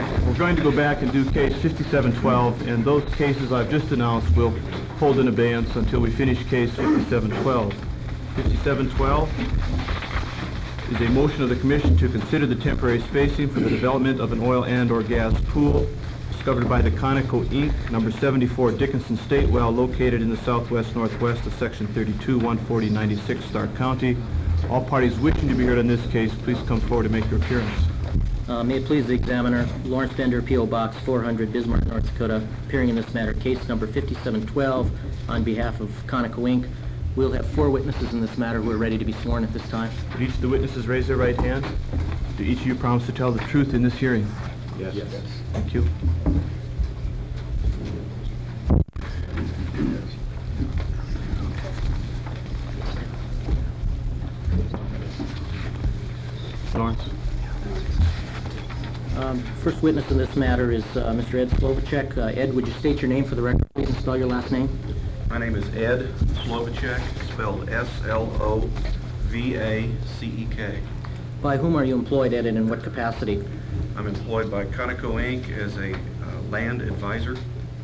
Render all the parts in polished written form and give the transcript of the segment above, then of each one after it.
We're going to go back and do case 5712, and those cases I've just announced will hold in abeyance until we finish case 5712. 5712 is a motion of the Commission to consider the temporary spacing for the development of an oil and/or gas pool discovered by the Conoco Inc., number 74 Dickinson State well, located in the southwest-northwest of Section 32, 14096, Stark County. All parties wishing to be heard on this case, please come forward and make your appearance. May it please the examiner, Lawrence Bender, P.O. Box 400, Bismarck, North Dakota, appearing in this matter, case number 5712, on behalf of Conoco Inc. We'll have 4 witnesses in this matter who are ready to be sworn at this time. Would each of the witnesses raise their right hand? Do each of you promise to tell the truth in this hearing? Yes. Yes. Thank you. Lawrence. First witness in this matter is Mr. Ed Slovacek. Ed, would you state your name for the record, please, and spell your last name? My name is Ed Slovacek, spelled S-L-O-V-A-C-E-K. By whom are you employed, Ed, and in what capacity? I'm employed by Conoco Inc. as a land advisor.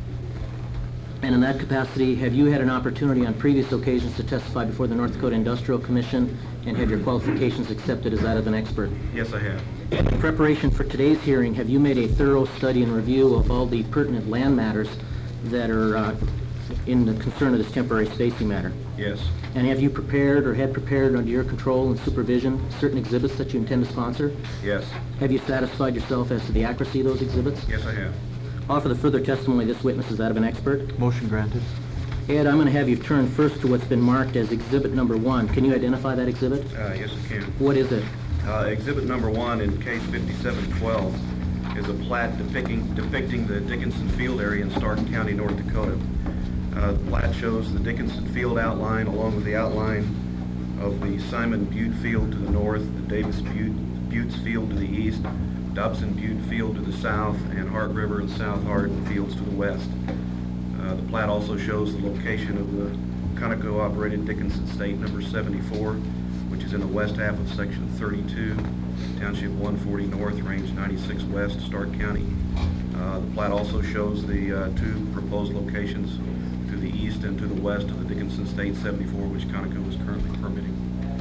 And in that capacity, have you had an opportunity on previous occasions to testify before the North Dakota Industrial Commission, and have your qualifications accepted as that of an expert? Yes, I have. In preparation for today's hearing, have you made a thorough study and review of all the pertinent land matters that are in the concern of this temporary spacing matter? Yes. And have you prepared or had prepared under your control and supervision certain exhibits that you intend to sponsor? Yes. Have you satisfied yourself as to the accuracy of those exhibits? Yes, I have. Offer the further testimony this witness is that of an expert. Motion granted. Ed, I'm going to have you turn first to what's been marked as exhibit number 1. Can you identify that exhibit? Yes, I can. What is it? Exhibit number 1 in case 5712 is a plat depicting the Dickinson Field area in Stark County, North Dakota. The plat shows the Dickinson Field outline along with the outline of the Simon Butte Field to the north, the Davis Buttes Field to the east, Dobson Butte Field to the south, and Hart River and South Hart Fields to the west. The plat also shows the location of the Conoco-operated Dickinson State number 74, which is in the west half of Section 32, Township 140 North, Range 96 West, Stark County. The plat also shows the 2 proposed locations to the east and to the west of the Dickinson State 74, which Conoco is currently permitting.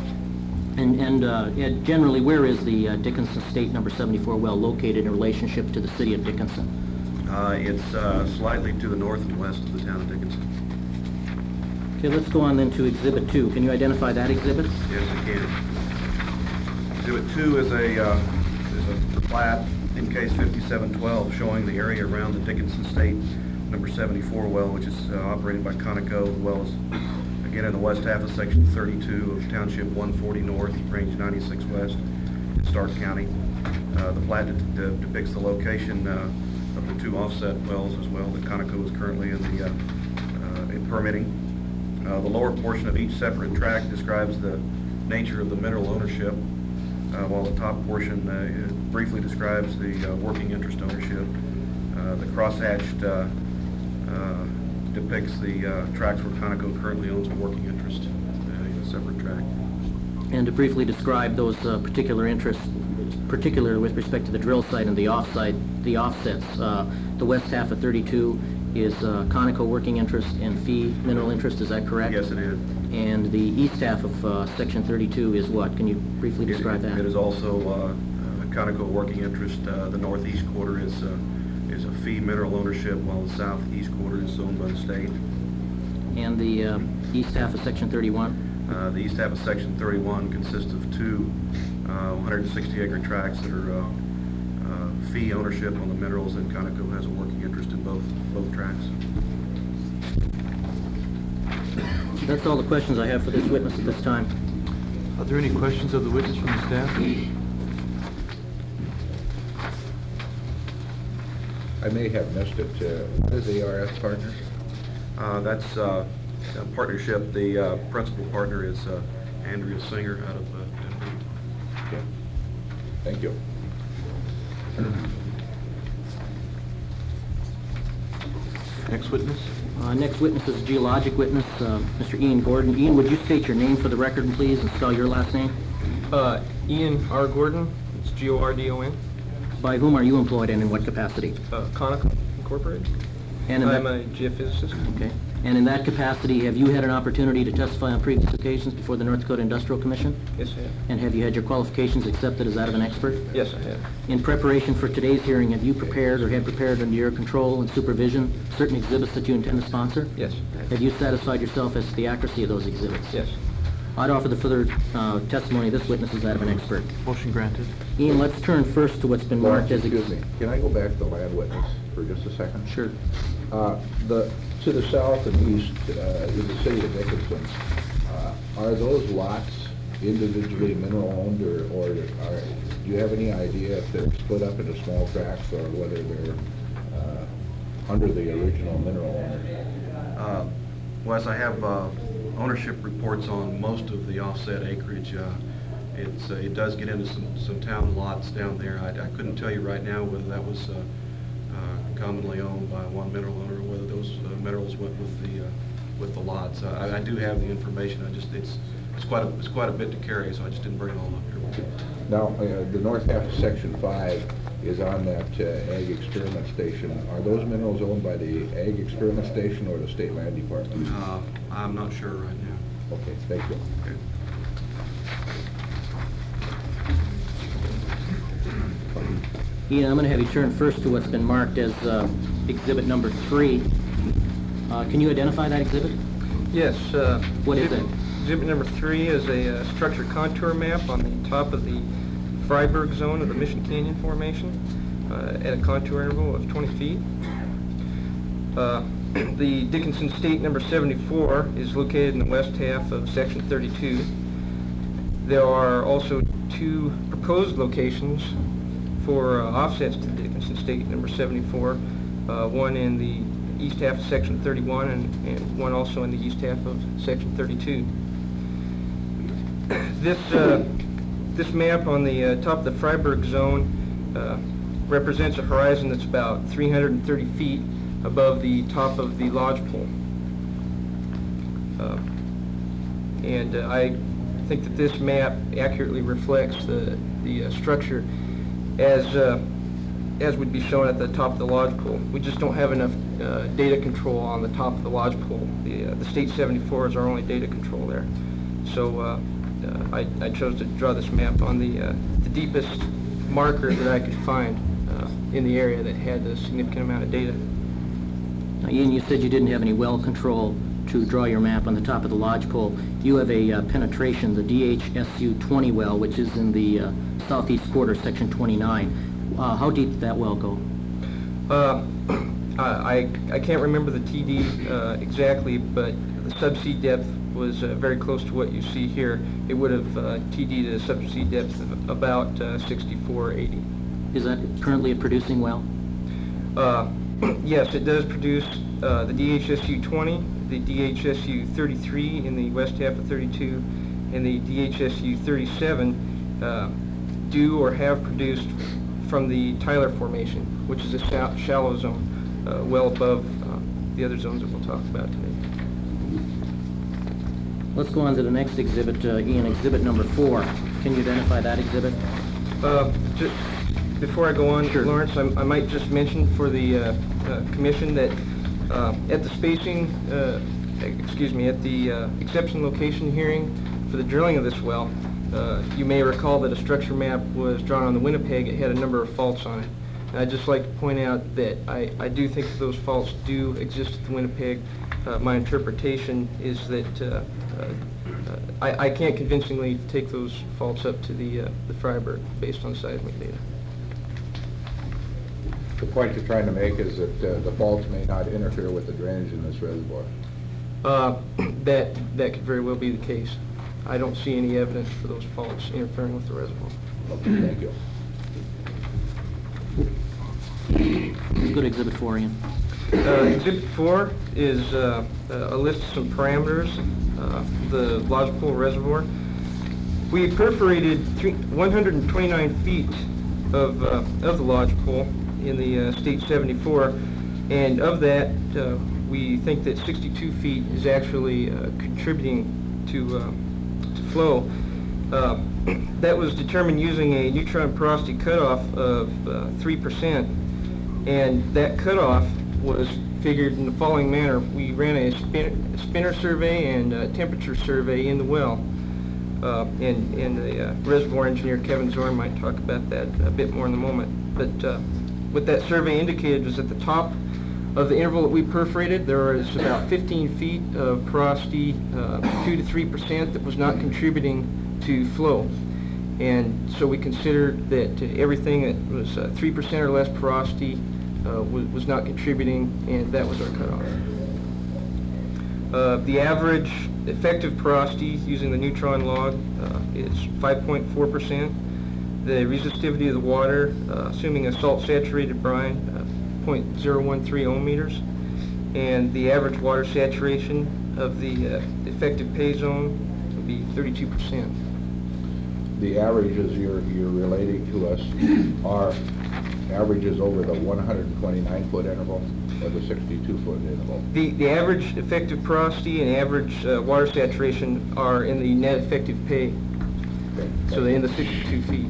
And Ed, generally, where is the Dickinson State number 74 well located in relationship to the city of Dickinson? It's slightly to the north and west of the town of Dickinson. Okay, let's go on then to exhibit 2. Can you identify that exhibit? Yes, I can. Exhibit 2 is a plat in case 5712 showing the area around the Dickinson State number 74 well, which is operated by Conoco, as well as, again, in the west half of Section 32 of Township 140 North, Range 96 West, in Stark County. The plat depicts the location of the 2 offset wells as well that Conoco is currently in permitting. The lower portion of each separate tract describes the nature of the mineral ownership, while the top portion briefly describes the working interest ownership. The crosshatched depicts the tracts where Conoco currently owns a working interest in a separate tract. And to briefly describe those particular interests, particularly with respect to the drill site and the offsets. The west half of 32 is Conoco working interest and fee mineral interest, is that correct? Yes, it is. And the east half of Section 32 is what? Can you briefly describe that? It is also Conoco working interest. The northeast quarter is a fee mineral ownership, while the southeast quarter is owned by the state. And the east half of Section 31? The east half of Section 31 consists of 2 160-acre tracts that are fee ownership on the minerals, and Conoco has a working interest in both tracts. That's all the questions I have for this witness at this time. Are there any questions of the witness from the staff? I may have missed it. What is ARS Partners? That's a partnership. The principal partner is Andrea Singer out of Denver. Okay. Thank you. Next witness? Next witness is a geologic witness, Mr. Ian Gordon. Ian, would you state your name for the record, please, and spell your last name? Ian R. Gordon. It's Gordon. By whom are you employed and in what capacity? Conoco Incorporated. And in I'm that, a geophysicist. okay. And in that capacity, have you had an opportunity to testify on previous occasions before the North Dakota Industrial Commission? Yes, I have. And have you had your qualifications accepted as that of an expert? Yes, I have. In preparation for today's hearing, have you prepared or had prepared under your control and supervision certain exhibits that you intend to sponsor? Yes. Have you satisfied yourself as to the accuracy of those exhibits? Yes. I'd offer the further testimony of this witness as that of an expert. Motion granted. Ian, let's turn first to what's been marked as... Excuse me, can I go back to the land witness for just a second? Sure. To the south and east, in the city of Dickinson, are those lots individually mineral owned, or do you have any idea if they're split up into small tracts or whether they're under the original mineral owner? Well, as I have ownership reports on most of the offset acreage, it does get into some town lots down there. I couldn't tell you right now whether that was commonly owned by one mineral owner or whether those minerals went with the lots. I do have the information. It's quite a bit to carry, so I just didn't bring it all up here. Now, the north half of Section 5 is on that Ag Experiment Station. Are those minerals owned by the Ag Experiment Station or the State Land Department? I'm not sure right now. Okay, thank you. Okay. Ian, I'm going to have you turn first to what's been marked as exhibit number 3. Can you identify that exhibit? Yes. What is it? Exhibit number 3 is a structure contour map on the top of the Freiberg zone of the Mission Canyon Formation at a contour interval of 20 feet. The Dickinson State number 74 is located in the west half of Section 32. There are also 2 proposed locations for offsets to Dickinson State number 74, one in the east half of Section 31 and one also in the east half of Section 32. This map on the top of the Freiberg zone represents a horizon that's about 330 feet above the top of the lodgepole. And I think that this map accurately reflects the structure as would be shown at the top of the lodgepole. We just don't have enough data control on the top of the lodgepole. The State 74 is our only data control there. So I chose to draw this map on the deepest marker that I could find in the area that had a significant amount of data. Now, Ian, you said you didn't have any well control to draw your map on the top of the lodgepole. You have a penetration, the DHSU 20 well, which is in the southeast quarter, section 29. How deep did that well go? I can't remember the TD exactly, but the subsea depth was very close to what you see here. It would have TD'd a subsea depth of about 6480. Is that currently a producing well? Yes, it does produce the DHSU 20, the DHSU 33 in the west half of 32, and the DHSU 37 do or have produced from the Tyler Formation, which is a shallow zone, well above the other zones that we'll talk about today. Let's go on to the next exhibit, Ian, exhibit number 4. Can you identify that exhibit? Just before I go on, Sure. Lawrence, I might just mention for the commission that at the spacing, at the exception location hearing for the drilling of this well, you may recall that a structure map was drawn on the Winnipeg. It had a number of faults on it. And I'd just like to point out that I do think that those faults do exist at the Winnipeg. My interpretation is that I can't convincingly take those faults up to the Freiberg based on seismic data. The point you're trying to make is that the faults may not interfere with the drainage in this reservoir. That could very well be the case. I don't see any evidence for those faults interfering with the reservoir. Okay, thank you. Let's go to exhibit 4, Ian. Exhibit 4 is a list of some parameters, the lodgepole reservoir. We perforated 129 feet of the lodgepole in the State 74, and of that, we think that 62 feet is actually contributing to flow. that was determined using a neutron porosity cutoff of 3%, and that cutoff was figured in the following manner. We ran a spinner survey and a temperature survey in the well, and the reservoir engineer Kevin Zorn might talk about that a bit more in a moment. But what that survey indicated was at the top of the interval that we perforated, there was about 15 feet of porosity, 2 to 3%, that was not contributing to flow. And so we considered that everything that was 3% or less porosity was not contributing, and that was our cutoff. The average effective porosity using the neutron log is 5.4%. The resistivity of the water, assuming a salt-saturated brine, 0.013 ohmmeters, and the average water saturation of the effective pay zone would be 32%. The averages you're relating to us are averages over the 129-foot interval or the 62-foot interval? The average effective porosity and average water saturation are in the net effective pay, Okay. so they're in the 62 feet.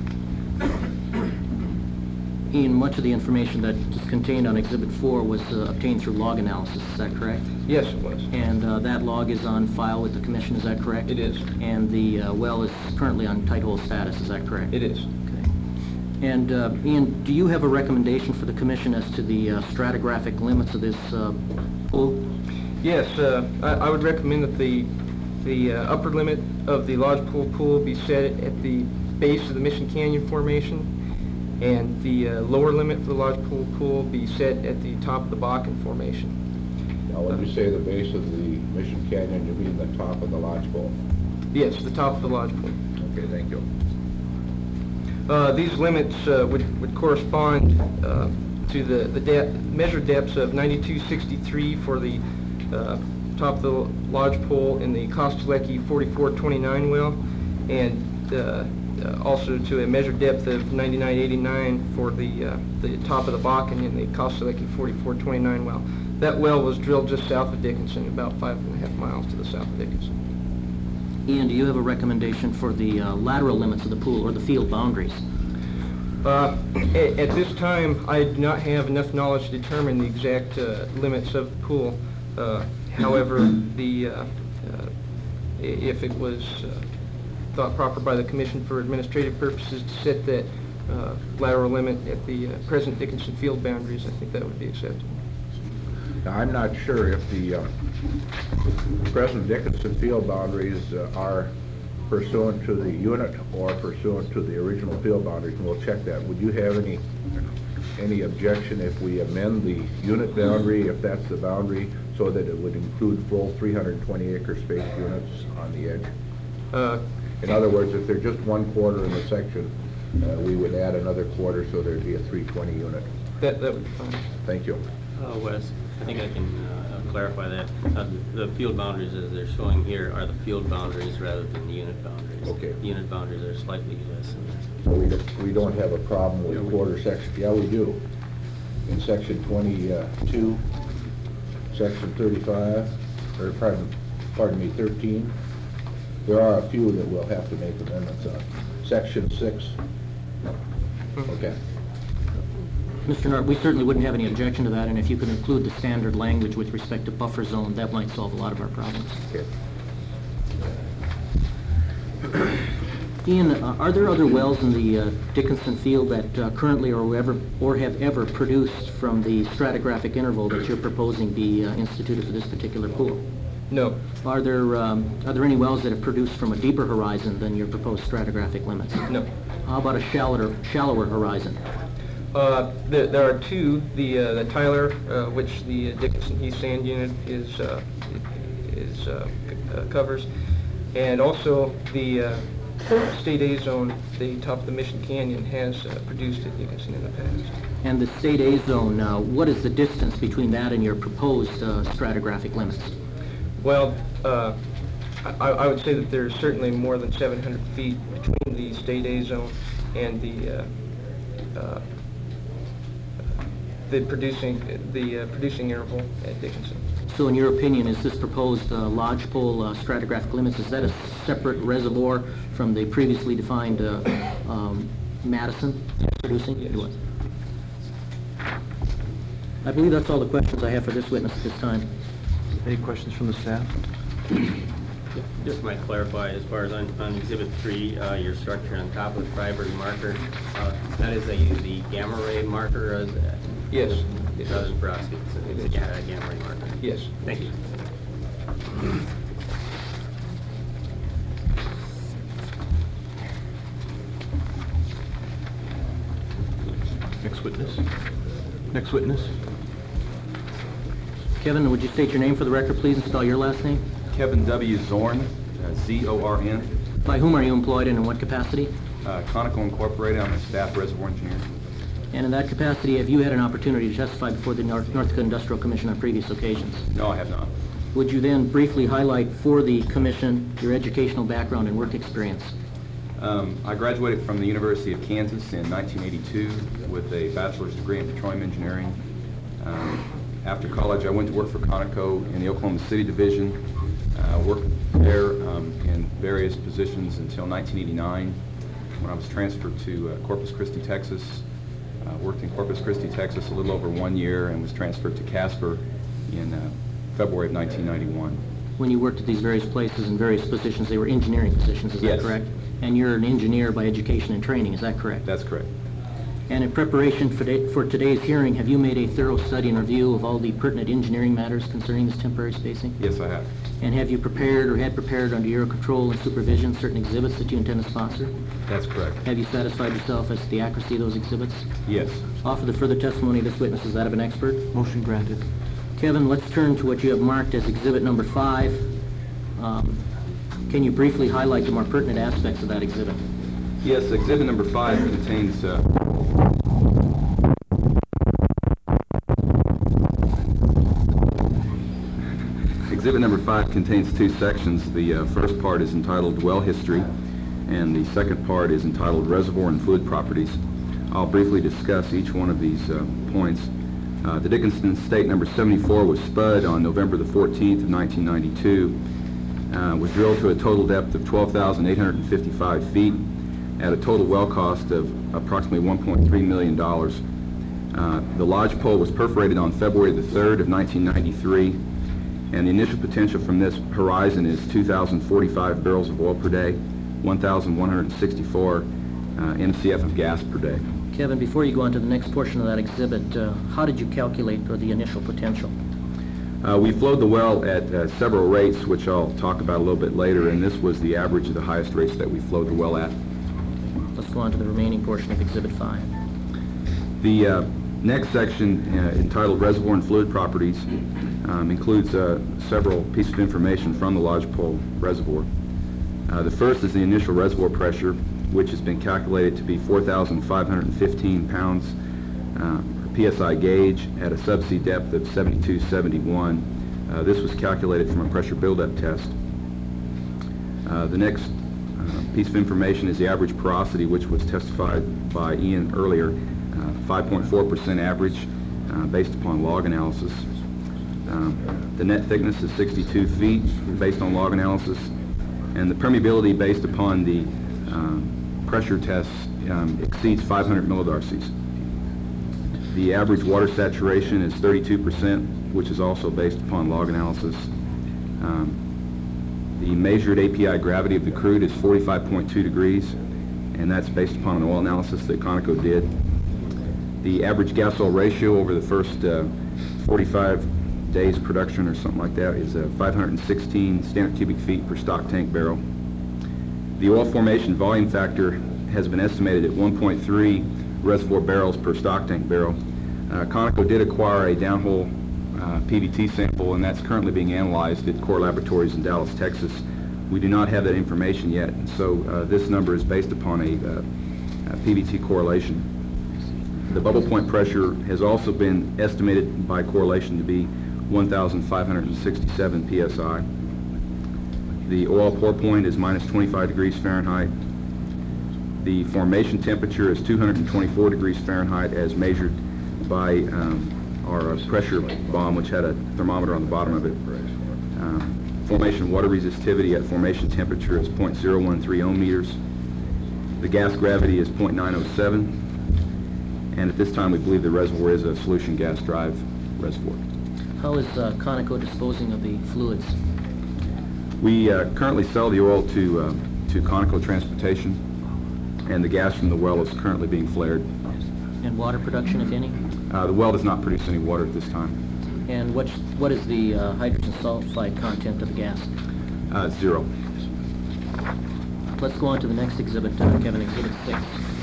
Ian, much of the information that is contained on Exhibit 4 was obtained through log analysis, is that correct? Yes, it was. And that log is on file with the commission, is that correct? It is. And the well is currently on tight hole status, is that correct? It is. Okay. And Ian, do you have a recommendation for the commission as to the stratigraphic limits of this pool? Yes, I would recommend that the upper limit of the Lodge Pool be set at the base of the Mission Canyon Formation, and the lower limit for the Lodge Pool be set at the top of the Bakken Formation. Now, when you say the base of the Mission Canyon, you mean the top of the lodge pole? Yes, the top of the Lodge Pool. Okay, thank you. These limits would correspond to the measured depths of 9263 for the top of the Lodge Pool in the Kostelecki 4429 well, and also to a measured depth of 9989 for the top of the Bakken in the Kostelecki 4429 well. That well was drilled just south of Dickinson, about 5.5 miles to the south of Dickinson. Ian, do you have a recommendation for the lateral limits of the pool or the field boundaries? At this time, I do not have enough knowledge to determine the exact limits of the pool. However, if it was thought proper by the Commission for administrative purposes to set that lateral limit at the present Dickinson field boundaries, I think that would be acceptable. Now, I'm not sure if the present Dickinson field boundaries are pursuant to the unit or pursuant to the original field boundaries, and we'll check that. Would you have any objection if we amend the unit boundary, if that's the boundary, so that it would include full 320-acre space units on the edge? In other words, if there's just 1/4 in the section, we would add another quarter, so there'd be a 320 unit. That would be fine. Thank you. Wes, I think I can clarify that. The field boundaries as they're showing here are the field boundaries rather than the unit boundaries. Okay. The unit boundaries are slightly less than that. So we don't have a problem with quarter section. Yeah, we do. In section 22, section 35, or pardon me, 13, there are a few that we'll have to make amendments on. Section 6, okay. Mr. Nart, we certainly wouldn't have any objection to that, and if you could include the standard language with respect to buffer zone, that might solve a lot of our problems. Okay. Ian, are there other wells in the Dickinson field that currently or have ever produced from the stratigraphic interval that you're proposing be instituted for this particular pool? No. Are there any wells that have produced from a deeper horizon than your proposed stratigraphic limits? No. How about a shallower horizon? There are two. The Tyler, which the Dickinson East Sand Unit covers, and also the State A zone, the top of the Mission Canyon, has produced at Dickinson in the past. And the State A zone, what is the distance between that and your proposed stratigraphic limits? Well, I would say that there's certainly more than 700 feet between the State A zone and the producing interval at Dickinson. So in your opinion, is this proposed lodgepole stratigraphic limits, is that a separate reservoir from the previously defined Madison producing? Yes. It was. I believe that's all the questions I have for this witness at this time. Any questions from the staff? Just might clarify, as far as on Exhibit 3, your structure on top of the Freiberg marker, that is the gamma ray marker? Or is that, Yes. rather than perovskite, it's a gamma ray marker? Yes. Thank you. Next witness? Next witness? Kevin, would you state your name for the record, please, and spell your last name? Kevin W. Zorn, Z-O-R-N, By whom are you employed and in what capacity? Conoco Incorporated. I'm a staff reservoir engineer. And in that capacity, have you had an opportunity to testify before the North Dakota Industrial Commission on previous occasions? No, I have not. Would you then briefly highlight for the commission your educational background and work experience? I graduated from the University of Kansas in 1982 with a bachelor's degree in petroleum engineering. After college, I went to work for Conoco in the Oklahoma City division. Worked there in various positions until 1989, when I was transferred to Corpus Christi, Texas. Worked in Corpus Christi, Texas a little over 1 year and was transferred to Casper in February of 1991. When you worked at these various places in various positions, they were engineering positions, is that Yes. correct? And you're an engineer by education and training, is that correct? That's correct. And in preparation for today's hearing, have you made a thorough study and review of all the pertinent engineering matters concerning this temporary spacing? Yes, I have. And have you prepared or had prepared under your control and supervision certain exhibits that you intend to sponsor? That's correct. Have you satisfied yourself as to the accuracy of those exhibits? Yes. Offer the further testimony of this witness as that of an expert. Motion granted. Kevin, let's turn to what you have marked as exhibit number 5. Can you briefly highlight the more pertinent aspects of that exhibit? Yes, exhibit number 5 contains Exhibit number 5 contains 2 sections. The first part is entitled Well History, and the second part is entitled Reservoir and Fluid Properties. I'll briefly discuss each one of these points. The Dickinson Estate number 74 was spud on November the 14th of 1992. Was drilled to a total depth of 12,855 feet at a total well cost of approximately $1.3 million. The lodge pole was perforated on February the 3rd of 1993, and the initial potential from this horizon is 2,045 barrels of oil per day, 1,164 MCF of gas per day. Kevin, before you go on to the next portion of that exhibit, how did you calculate the initial potential? We flowed the well at several rates, which I'll talk about a little bit later, and this was the average of the highest rates that we flowed the well at. Let's go on to the remaining portion of exhibit 5. The next section, entitled Reservoir and Fluid Properties, includes several pieces of information from the lodgepole reservoir. The first is the initial reservoir pressure, which has been calculated to be 4,515 pounds per PSI gauge at a subsea depth of 7271. This was calculated from a pressure buildup test. The next piece of information is the average porosity, which was testified by Ian earlier, 5.4% average based upon log analysis. The net thickness is 62 feet based on log analysis, and the permeability based upon the pressure tests exceeds 500 millidarcies. The average water saturation is 32%, which is also based upon log analysis. The measured API gravity of the crude is 45.2 degrees, and that's based upon an oil analysis that Conoco did. The average gas-oil ratio over the first 45 days production or something like that is 516 standard cubic feet per stock tank barrel. The oil formation volume factor has been estimated at 1.3 reservoir barrels per stock tank barrel. Conoco did acquire a downhole PVT sample, and that's currently being analyzed at Core Laboratories in Dallas, Texas. We do not have that information yet, and so this number is based upon a PVT correlation. The bubble point pressure has also been estimated by correlation to be 1,567 psi. The oil pour point is minus 25 degrees Fahrenheit. The formation temperature is 224 degrees Fahrenheit as measured by our pressure bomb, which had a thermometer on the bottom of it. Formation water resistivity at formation temperature is 0.013 ohm meters. The gas gravity is 0.907. And at this time, we believe the reservoir is a solution gas drive reservoir. How is Conoco disposing of the fluids? We currently sell the oil to Conoco Transportation, and the gas from the well is currently being flared. And water production, if any? The well does not produce any water at this time. And what is the hydrogen sulfide content of the gas? 0. Let's go on to the next exhibit, Kevin, Exhibit 6.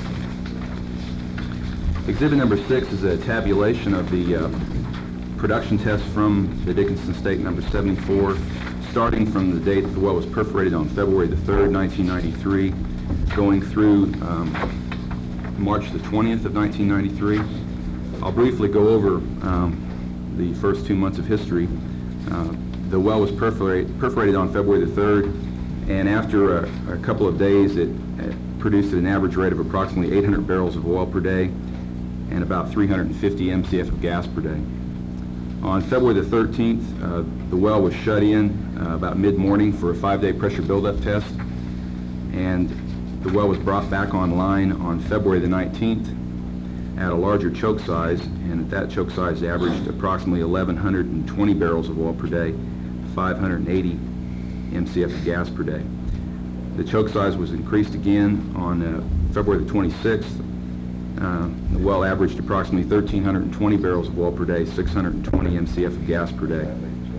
Exhibit number 6 is a tabulation of the production tests from the Dickinson State number 74, starting from the date the well was perforated on February the 3rd, 1993, going through March the 20th of 1993. I'll briefly go over the first 2 months of history. The well was perforated on February the 3rd, and after a couple of days it produced at an average rate of approximately 800 barrels of oil per day and about 350 MCF of gas per day. On February the 13th, the well was shut in about mid-morning for a 5-day pressure buildup test, and the well was brought back online on February the 19th at a larger choke size, and at that choke size averaged approximately 1,120 barrels of oil per day, 580 MCF of gas per day. The choke size was increased again on February the 26th. The well averaged approximately 1,320 barrels of oil per day, 620 MCF of gas per day.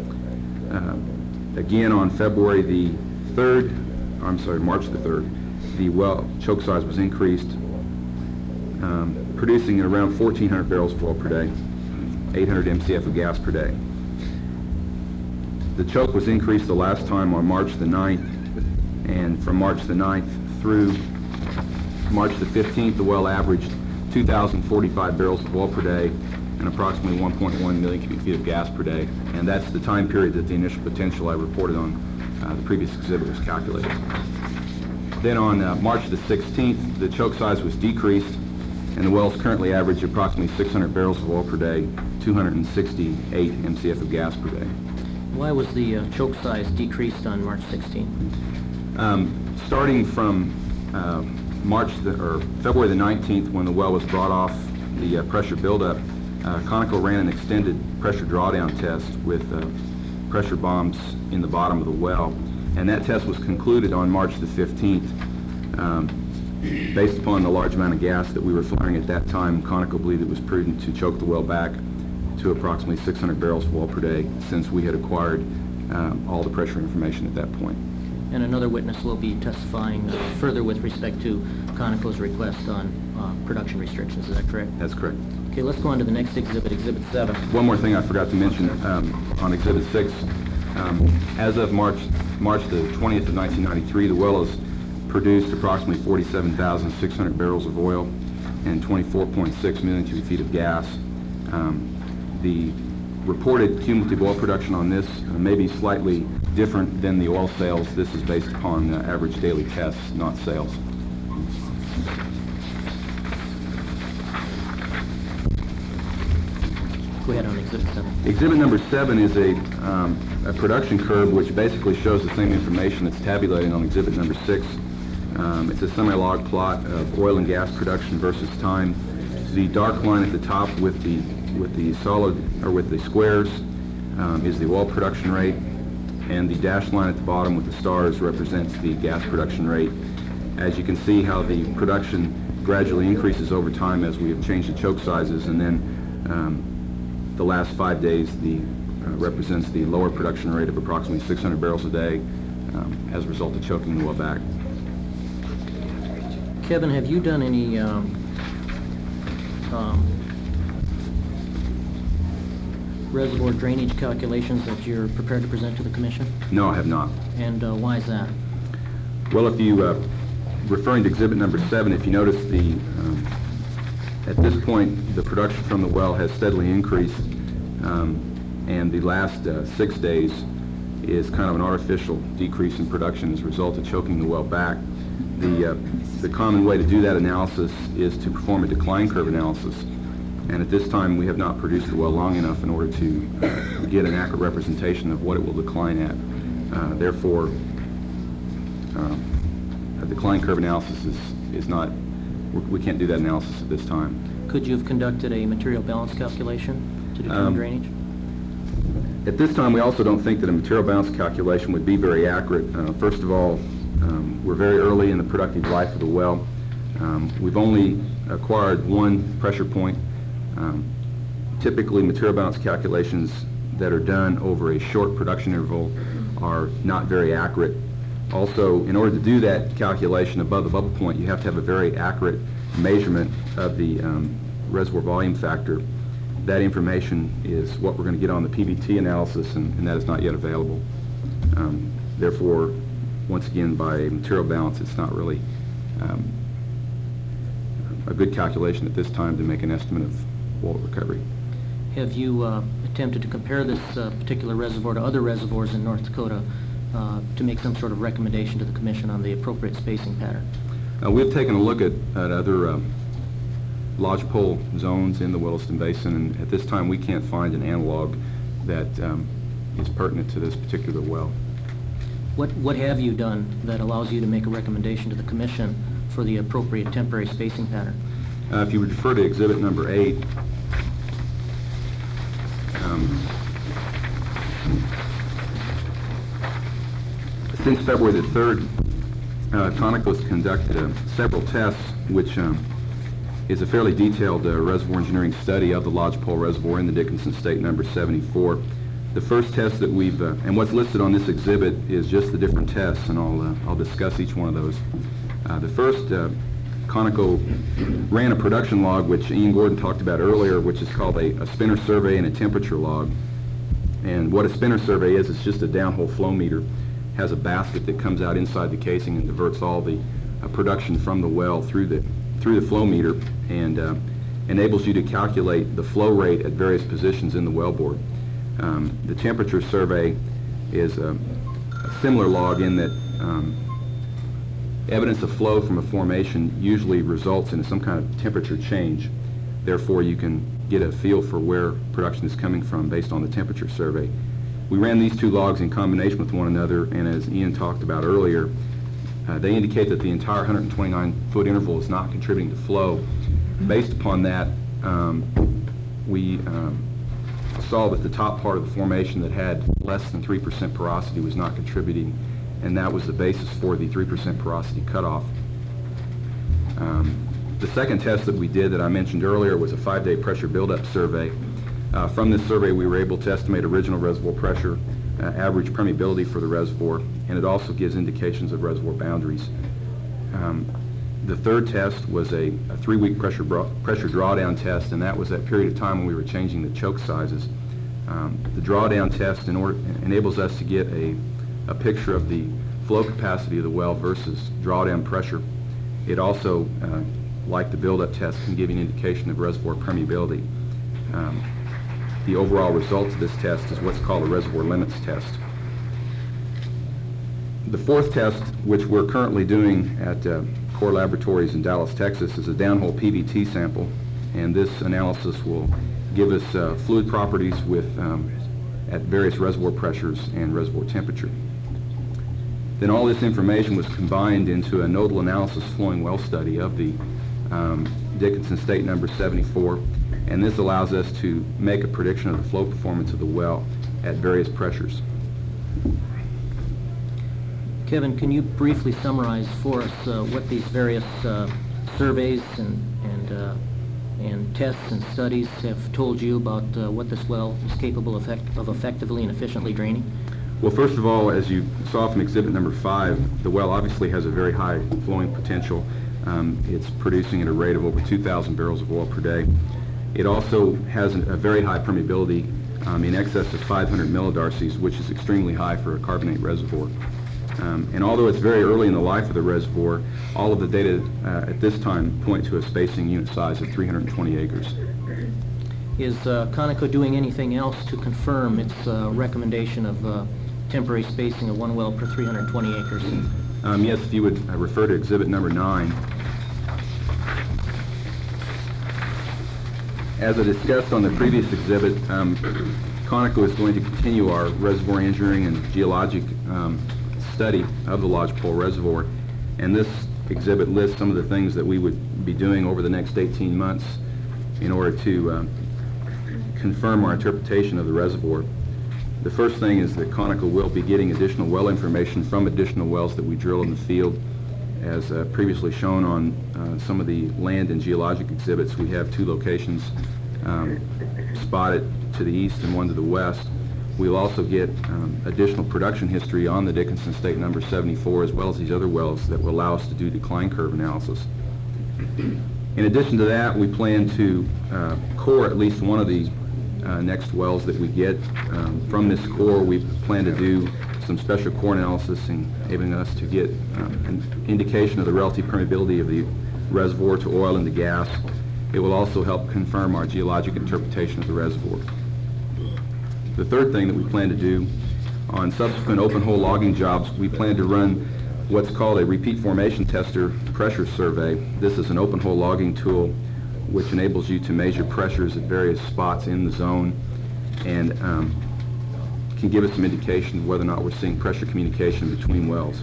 Again on February the 3rd, March the 3rd, the well choke size was increased, producing at around 1,400 barrels of oil per day, 800 MCF of gas per day. The choke was increased the last time on March the 9th, and from March the 9th through March the 15th, the well averaged 2,045 barrels of oil per day and approximately 1.1 million cubic feet of gas per day, and that's the time period that the initial potential I reported on the previous exhibit was calculated. Then on March the 16th, the choke size was decreased, and the wells currently average approximately 600 barrels of oil per day, 268 MCF of gas per day. Why was the choke size decreased on March 16th? Starting from February the 19th, when the well was brought off the pressure buildup, Conoco ran an extended pressure drawdown test with pressure bombs in the bottom of the well, and that test was concluded on March the 15th. Based upon the large amount of gas that we were flaring at that time, Conoco believed it was prudent to choke the well back to approximately 600 barrels of oil per day, since we had acquired all the pressure information at that point. And another witness will be testifying further with respect to Conoco's request on production restrictions. Is that correct? That's correct. Okay, let's go on to the next exhibit, Exhibit 7. One more thing I forgot to mention on Exhibit 6. As of March the 20th of 1993, the well has produced approximately 47,600 barrels of oil and 24.6 million cubic feet of gas. The reported cumulative oil production on this may be slightly different than the oil sales. This is based upon average daily tests, not sales. Go ahead on Exhibit 7. Exhibit number 7 is a production curve which basically shows the same information that's tabulated on Exhibit number 6. It's a semi-log plot of oil and gas production versus time. The dark line at the top with the squares is the oil production rate, and the dashed line at the bottom with the stars represents the gas production rate. As you can see how the production gradually increases over time as we have changed the choke sizes, and then the last 5 days represents the lower production rate of approximately 600 barrels a day as a result of choking the well back. Kevin, have you done any reservoir drainage calculations that you're prepared to present to the Commission? No, I have not. And why is that? Well, if you, referring to Exhibit number 7, if you notice at this point, the production from the well has steadily increased, and the last 6 days is kind of an artificial decrease in production as a result of choking the well back. The common way to do that analysis is to perform a decline curve analysis. and at this time, we have not produced the well long enough in order to get an accurate representation of what it will decline at. Therefore, a decline curve analysis is not, we can't do that analysis at this time. Could you have conducted a material balance calculation to determine drainage? At this time, we also don't think that a material balance calculation would be very accurate. First of all, we're very early in the productive life of the well. We've only acquired one pressure point. Typically, material balance calculations that are done over a short production interval are not very accurate. Also, in order to do that calculation above the bubble point, you have to have a very accurate measurement of the reservoir volume factor. That information is what we're going to get on the PVT analysis, and that is not yet available. Therefore, once again, by material balance, it's not really a good calculation at this time to make an estimate of oil recovery. Have you attempted to compare this particular reservoir to other reservoirs in North Dakota to make some sort of recommendation to the Commission on the appropriate spacing pattern? We've taken a look at other lodgepole zones in the Williston Basin, and at this time we can't find an analog that is pertinent to this particular well. What have you done that allows you to make a recommendation to the Commission for the appropriate temporary spacing pattern? If you would refer to exhibit number 8, since February the 3rd, Conoco's conducted several tests, which is a fairly detailed reservoir engineering study of the Lodgepole Reservoir in the Dickinson State number 74. The first test that we've, and what's listed on this exhibit is just the different tests, and I'll discuss each one of those. The first, Conoco ran a production log, which Ian Gordon talked about earlier, which is called a spinner survey and a temperature log. And what a spinner survey is, it's just a downhole flow meter. Has a basket that comes out inside the casing and diverts all the production from the well through the flow meter, and enables you to calculate the flow rate at various positions in the wellbore. The temperature survey is a similar log in that evidence of flow from a formation usually results in some kind of temperature change. Therefore, you can get a feel for where production is coming from based on the temperature survey. We ran these two logs in combination with one another, and as Ian talked about earlier, they indicate that the entire 129-foot interval is not contributing to flow. Based upon that, we saw that the top part of the formation that had less than 3% porosity was not contributing, and that was the basis for the 3% porosity cutoff. The second test that we did that I mentioned earlier was a 5-day pressure buildup survey. From this survey, we were able to estimate original reservoir pressure, average permeability for the reservoir, and it also gives indications of reservoir boundaries. The third test was a 3-week pressure drawdown test, and that was that period of time when we were changing the choke sizes. The drawdown test enables us to get a picture of the flow capacity of the well versus drawdown pressure. It also, like the buildup test, can give you an indication of reservoir permeability. The overall result of this test is what's called a reservoir limits test. The fourth test, which we're currently doing at Core Laboratories in Dallas, Texas, is a downhole PVT sample, and this analysis will give us fluid properties at various reservoir pressures and reservoir temperature. Then all this information was combined into a nodal analysis flowing well study of the Dickinson State number 74, and this allows us to make a prediction of the flow performance of the well at various pressures. Kevin, can you briefly summarize for us what these various surveys and tests and studies have told you about what this well is capable of effectively and efficiently draining? Well, first of all, as you saw from exhibit number 5, the well obviously has a very high flowing potential. It's producing at a rate of over 2,000 barrels of oil per day. It also has a very high permeability in excess of 500 millidarcies, which is extremely high for a carbonate reservoir. And although it's very early in the life of the reservoir, all of the data at this time point to a spacing unit size of 320 acres. Is Conoco doing anything else to confirm its recommendation of temporary spacing of one well per 320 acres? Yes, if you would refer to exhibit number 9. As I discussed on the previous exhibit, Conoco is going to continue our reservoir engineering and geologic study of the Lodgepole Reservoir, and this exhibit lists some of the things that we would be doing over the next 18 months in order to confirm our interpretation of the reservoir. The first thing is that Conoco will be getting additional well information from additional wells that we drill in the field. As previously shown on some of the land and geologic exhibits, we have 2 locations spotted to the east and 1 to the west. We'll also get additional production history on the Dickinson State number 74, as well as these other wells that will allow us to do decline curve analysis. In addition to that, we plan to core at least one of the next wells that we get. From this core, we plan to do some special core analysis, enabling us to get an indication of the relative permeability of the reservoir to oil and to gas. It will also help confirm our geologic interpretation of the reservoir. The third thing that we plan to do on subsequent open hole logging jobs, we plan to run what's called a repeat formation tester pressure survey. This is an open hole logging tool which enables you to measure pressures at various spots in the zone and can give us some indication of whether or not we're seeing pressure communication between wells.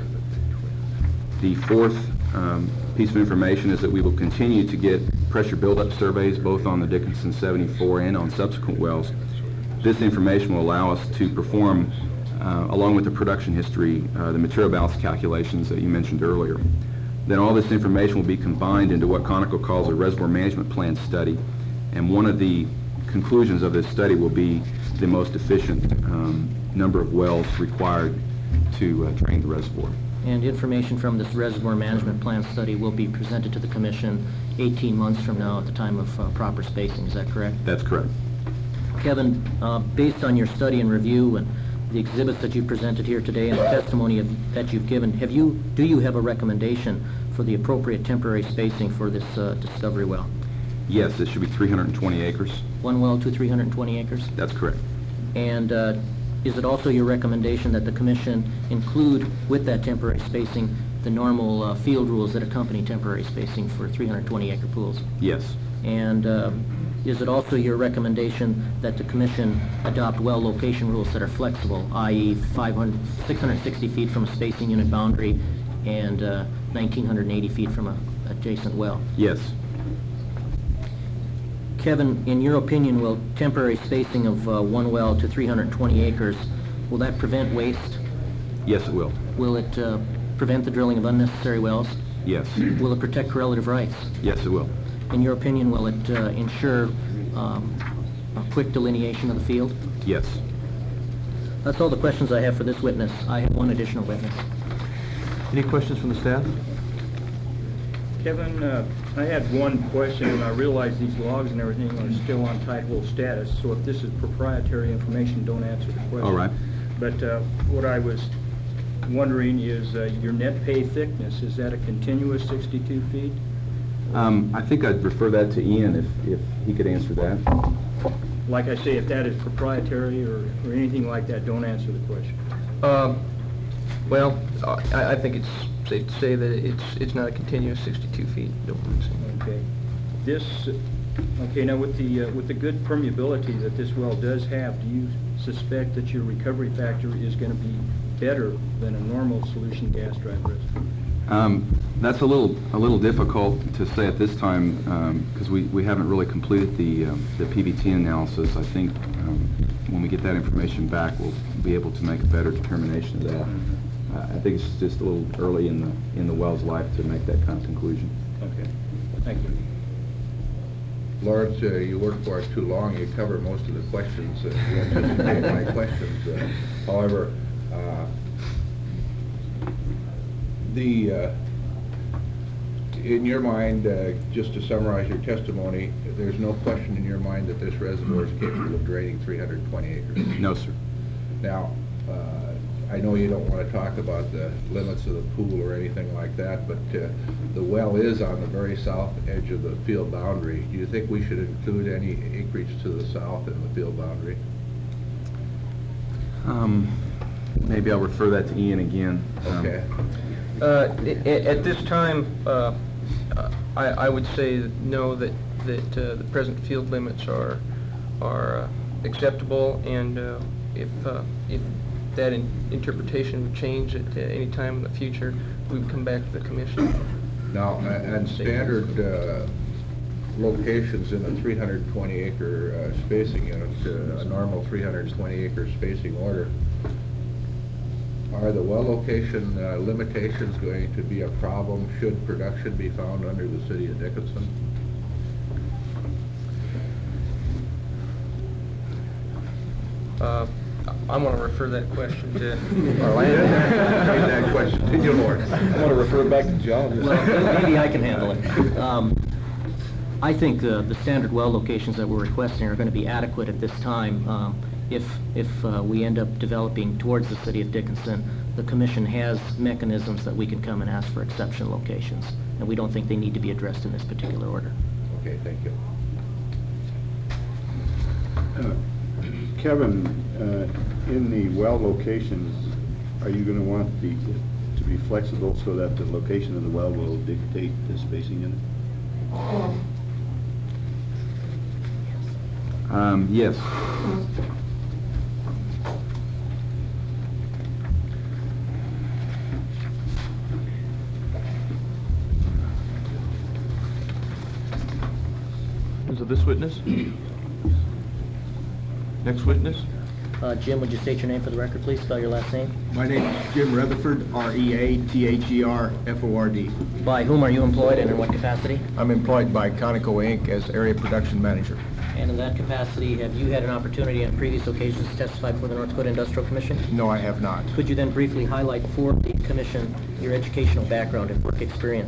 The fourth piece of information is that we will continue to get pressure buildup surveys both on the Dickinson 74 and on subsequent wells. This information will allow us to perform, along with the production history, the material balance calculations that you mentioned earlier. Then all this information will be combined into what Conoco calls a reservoir management plan study, and one of the conclusions of this study will be the most efficient number of wells required to drain the reservoir. And information from this reservoir management plan study will be presented to the Commission 18 months from now at the time of proper spacing, is that correct? That's correct. Kevin, based on your study and review and the exhibits that you presented here today and the testimony that you've given, do you have a recommendation for the appropriate temporary spacing for this discovery well? Yes, it should be 320 acres. 1 well to 320 acres? That's correct. And is it also your recommendation that the Commission include with that temporary spacing the normal field rules that accompany temporary spacing for 320-acre pools? Yes. And is it also your recommendation that the Commission adopt well location rules that are flexible, i.e. 660 feet from a spacing unit boundary and 1,980 feet from an adjacent well? Yes. Kevin, in your opinion, will temporary spacing of 1 well to 320 acres, will that prevent waste? Yes, it will. Will it prevent the drilling of unnecessary wells? Yes. Will it protect correlative rights? Yes, it will. In your opinion, will it ensure a quick delineation of the field? Yes. That's all the questions I have for this witness. I have one additional witness. Any questions from the staff? Kevin, I had one question, and I realize these logs and everything are still on tight hole status, so if this is proprietary information, don't answer the question. All right. But what I was wondering is your net pay thickness, is that a continuous 62 feet? I think I'd refer that to Ian if he could answer that. Like I say, if that is proprietary or anything like that, don't answer the question. Well, I think it's safe to say that it's not a continuous 62 feet. Okay. Okay, now with the good permeability that this well does have, do you suspect that your recovery factor is going to be better than a normal solution gas drive reservoir? That's a little difficult to say at this time because we haven't really completed the PVT analysis. I think when we get that information back, we'll be able to make a better determination of that. I think it's just a little early in the well's life to make that kind of conclusion. Okay, thank you. Lawrence, you work for us too long. You cover most of the questions. You anticipate my questions. However, in your mind, just to summarize your testimony, there's no question in your mind that this reservoir is capable of draining 320 acres? No, sir. Now, I know you don't want to talk about the limits of the pool or anything like that, but the well is on the very south edge of the field boundary. Do you think we should include any acreage to the south in the field boundary? Maybe I'll refer that to Ian again. Okay. At this time, I would say that no, that that the present field limits are acceptable, and if that interpretation would change at any time in the future, we would come back to the commission. Now, and standard locations in a 320-acre spacing unit, a normal 320-acre spacing order, are the well location limitations going to be a problem should production be found under the city of Dickinson? I'm going to refer that question to Orlando. That question to you, Lord. I'm going to refer it back to John. Well, maybe I can handle it. I think the standard well locations that we're requesting are going to be adequate at this time. If we end up developing towards the city of Dickinson, the commission has mechanisms that we can come and ask for exception locations, and we don't think they need to be addressed in this particular order. Okay, thank you. Kevin, in the well locations, are you going to want to be flexible so that the location of the well will dictate the spacing in it? Yes. Is it this witness? Next witness? Jim, would you state your name for the record, please? Spell your last name. My name is Jim Rutherford, R-E-A-T-H-E-R-F-O-R-D. By whom are you employed and in what capacity? I'm employed by Conoco Inc. as Area Production Manager. And in that capacity, have you had an opportunity on previous occasions to testify before the North Dakota Industrial Commission? No, I have not. Could you then briefly highlight for the commission your educational background and work experience?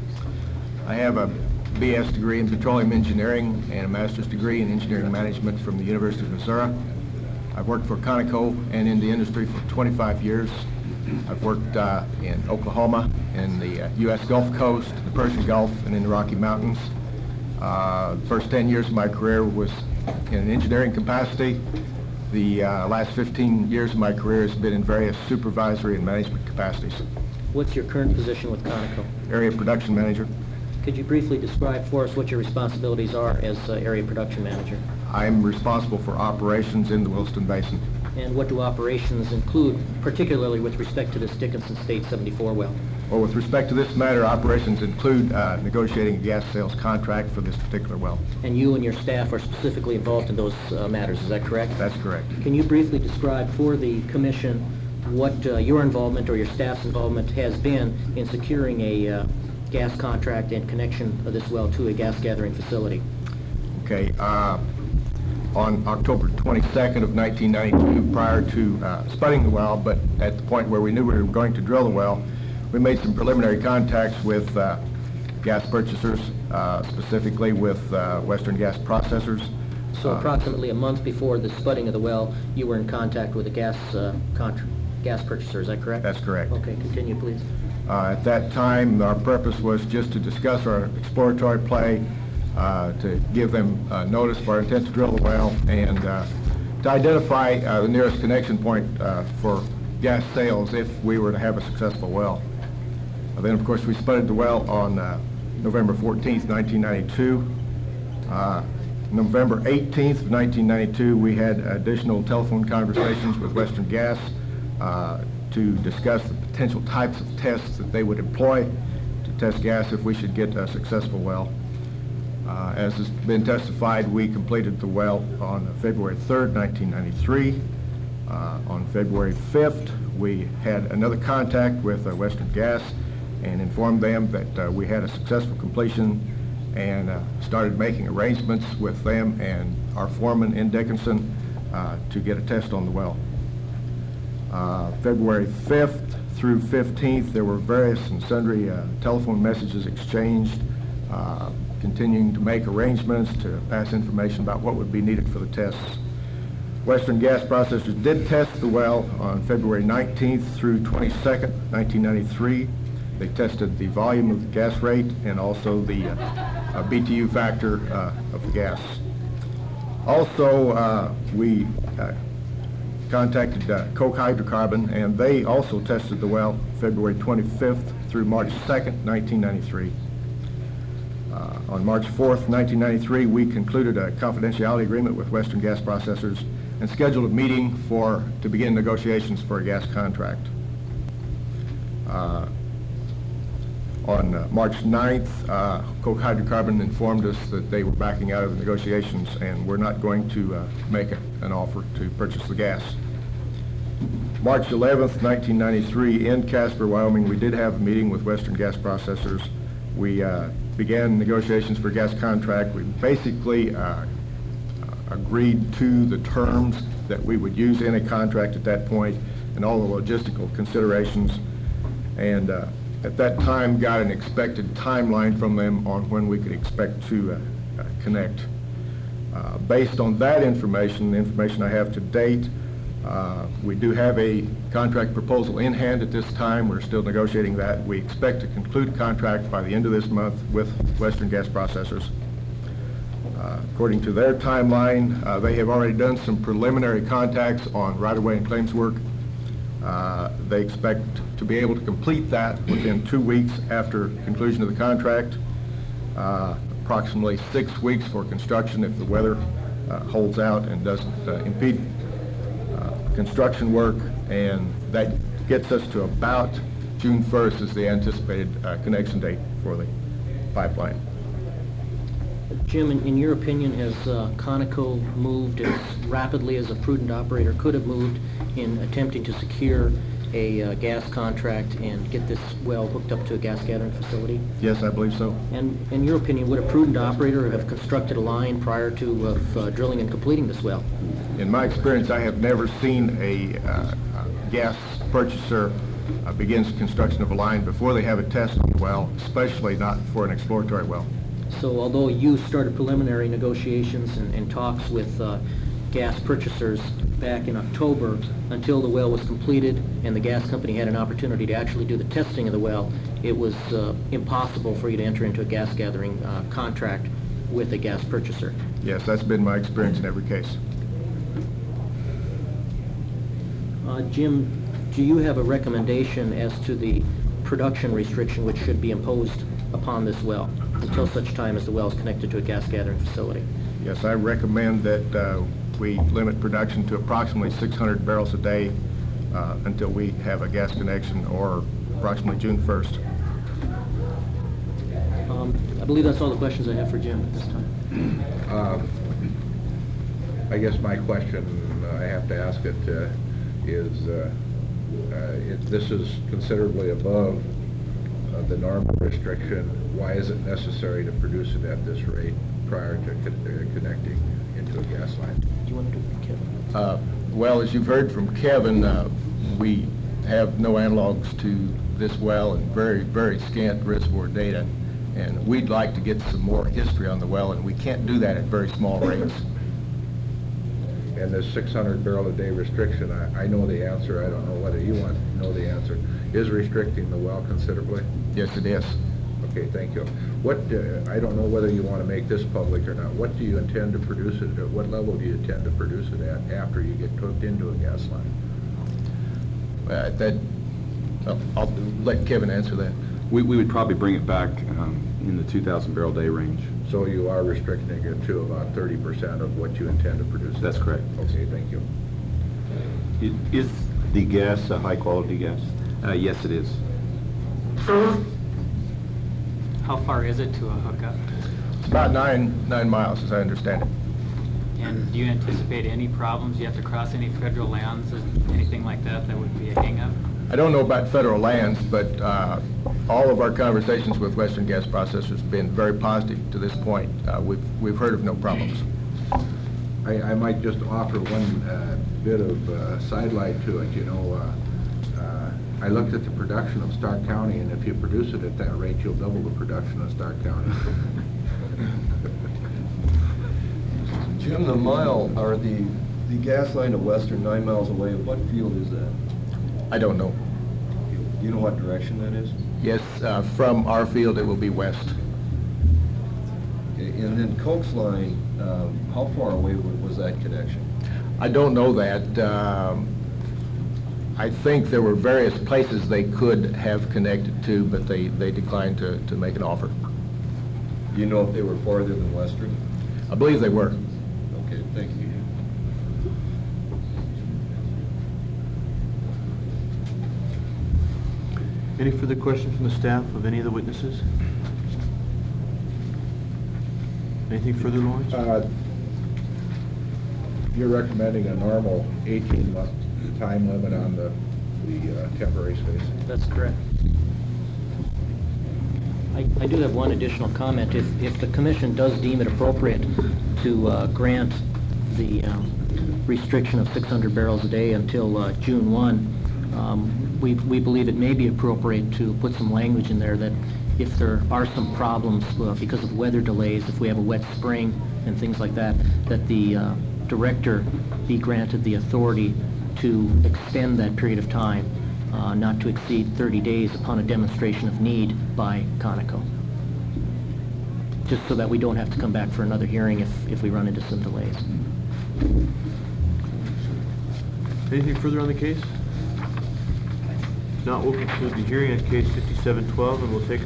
I have a BS degree in Petroleum Engineering and a master's degree in Engineering Management from the University of Missouri. I've worked for Conoco and in the industry for 25 years. I've worked in Oklahoma, in the U.S. Gulf Coast, the Persian Gulf, and in the Rocky Mountains. The first 10 years of my career was in an engineering capacity. The last 15 years of my career has been in various supervisory and management capacities. What's your current position with Conoco? Area Production Manager. Could you briefly describe for us what your responsibilities are as Area Production Manager? I'm responsible for operations in the Williston Basin. And what do operations include, particularly with respect to this Dickinson State 74 well? Well, with respect to this matter, operations include negotiating a gas sales contract for this particular well. And you and your staff are specifically involved in those matters, is that correct? That's correct. Can you briefly describe for the commission what your involvement or your staff's involvement has been in securing a gas contract and connection of this well to a gas gathering facility? Okay. On October 22nd of 1992, prior to spudding the well, but at the point where we knew we were going to drill the well, we made some preliminary contacts with gas purchasers, specifically with Western Gas Processors. So approximately a month before the spudding of the well, you were in contact with a gas purchaser, is that correct? That's correct. Okay, continue, please. At that time, our purpose was just to discuss our exploratory play, to give them notice of our intent to drill the well, and to identify the nearest connection point for gas sales if we were to have a successful well. Then, of course, we spudded the well on November 14th, 1992. November 18th of 1992, we had additional telephone conversations with Western Gas to discuss the potential types of tests that they would employ to test gas if we should get a successful well. As has been testified, we completed the well on February 3rd, 1993. On February 5th, we had another contact with Western Gas and informed them that we had a successful completion, and started making arrangements with them and our foreman in Dickinson to get a test on the well. February 5th through 15th, there were various and sundry telephone messages exchanged, continuing to make arrangements to pass information about what would be needed for the tests. Western Gas Processors did test the well on February 19th through 22nd, 1993. They tested the volume of the gas rate and also the BTU factor of the gas. Also, we contacted Koch Hydrocarbon, and they also tested the well February 25th through March 2nd, 1993. On March 4th, 1993, we concluded a confidentiality agreement with Western Gas Processors and scheduled a meeting to begin negotiations for a gas contract. On March 9th, Koch Hydrocarbon informed us that they were backing out of the negotiations and were not going to make an offer to purchase the gas. March 11th, 1993, in Casper, Wyoming, we did have a meeting with Western Gas Processors. We began negotiations for a gas contract. We basically agreed to the terms that we would use in a contract at that point and all the logistical considerations, and at that time got an expected timeline from them on when we could expect to connect. Based on that information, the information I have to date, we do have a contract proposal in hand at this time. We're still negotiating that. We expect to conclude contract by the end of this month with Western Gas Processors. According to their timeline, they have already done some preliminary contacts on right-of-way and claims work. They expect to be able to complete that within 2 weeks after conclusion of the contract, approximately 6 weeks for construction if the weather holds out and doesn't impede construction work, and that gets us to about June 1st is the anticipated connection date for the pipeline. Jim, in your opinion, has Conoco moved as rapidly as a prudent operator could have moved in attempting to secure a gas contract and get this well hooked up to a gas gathering facility? Yes, I believe so. And in your opinion, would a prudent operator have constructed a line prior to drilling and completing this well? In my experience, I have never seen a gas purchaser begins construction of a line before they have a test on the well, especially not for an exploratory well. So although you started preliminary negotiations and talks with gas purchasers back in October, until the well was completed and the gas company had an opportunity to actually do the testing of the well, it was impossible for you to enter into a gas gathering contract with a gas purchaser. Yes, that's been my experience in every case. Jim, do you have a recommendation as to the production restriction which should be imposed upon this well until such time as the well is connected to a gas gathering facility? Yes, I recommend that we limit production to approximately 600 barrels a day until we have a gas connection, or approximately June 1st. I believe that's all the questions I have for Jim at this time. I guess my question, I have to ask it, is if this is considerably above the normal restriction, why is it necessary to produce it at this rate prior to connecting into a gas line? Do you want to do it, Kevin? Well, as you've heard from Kevin, we have no analogs to this well and very, very scant reservoir data. And we'd like to get some more history on the well, and we can't do that at very small rates. And this 600 barrel a day restriction, I know the answer, I don't know whether you want to know the answer, is restricting the well considerably? Yes, it is. Okay, thank you. What, I don't know whether you want to make this public or not, what do you intend to produce it at? What level do you intend to produce it at after you get hooked into a gas line? I'll let Kevin answer that. We would probably bring it back in the 2,000 barrel day range. So you are restricting it to about 30% of what you intend to produce? That's correct. Okay, thank you. Is the gas a high-quality gas? Yes, it is. How far is it to a hookup? It's about nine miles, as I understand it. And do you anticipate any problems? You have to cross any federal lands or anything like that that would be a hang-up? I don't know about federal lands, but all of our conversations with Western Gas Processors have been very positive to this point. We've heard of no problems. I might just offer one bit of sidelight to it. You know, I looked at the production of Stark County, and if you produce it at that rate, you'll double the production of Stark County. Jim, the mile, or the gas line of Western 9 miles away, what field is that? I don't know. Do you know what direction that is? Yes, from our field it will be west. And then Koch's line, how far away was that connection? I don't know that. I think there were various places they could have connected to, but they declined to make an offer. Do you know if they were farther than Western? I believe they were. Okay, thank you. Any further questions from the staff of any of the witnesses? Anything further, Lawrence? You're recommending a normal 18-month time limit on the temporary space? That's correct. I do have one additional comment. If the commission does deem it appropriate to grant the restriction of 600 barrels a day until June 1, we believe it may be appropriate to put some language in there that if there are some problems because of weather delays, if we have a wet spring and things like that, that the director be granted the authority to extend that period of time, not to exceed 30 days upon a demonstration of need by Conoco. Just so that we don't have to come back for another hearing if we run into some delays. Anything further on the case? If not, we'll conclude the hearing on case 5712, and we'll take